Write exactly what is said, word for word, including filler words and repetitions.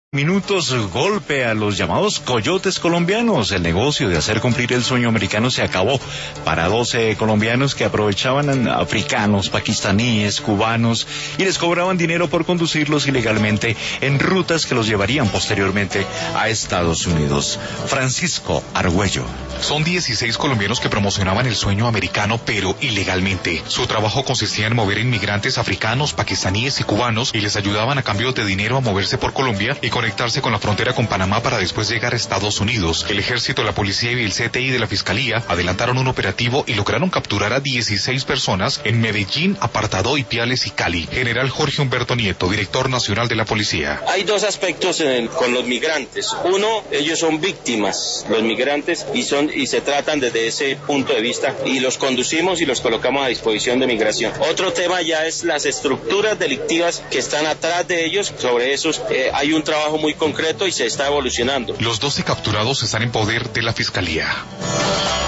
Minutos, golpe a los llamados coyotes colombianos. El negocio de hacer cumplir el sueño americano se acabó para doce colombianos que aprovechaban a africanos, pakistaníes, cubanos y les cobraban dinero por conducirlos ilegalmente en rutas que los llevarían posteriormente a Estados Unidos. Francisco Argüello. Son dieciséis colombianos que promocionaban el sueño americano, pero ilegalmente. Su trabajo consistía en mover inmigrantes africanos, pakistaníes y cubanos y les ayudaban a cambio de dinero a moverse por Colombia y conectarse con la frontera con Panamá para después llegar a Estados Unidos. El ejército, la policía y el C T I de la fiscalía adelantaron un operativo y lograron capturar a dieciséis personas en Medellín, Apartadó, Ipiales y Cali. General Jorge Humberto Nieto, director nacional de la policía. Hay dos aspectos en, con los migrantes. Uno, ellos son víctimas, los migrantes, y son y se tratan desde ese punto de vista y los conducimos y los colocamos a disposición de migración. Otro tema ya es las estructuras delictivas que están atrás de ellos. Sobre esos eh, hay un trabajo muy concreto y se está evolucionando. Los doce capturados están en poder de la fiscalía.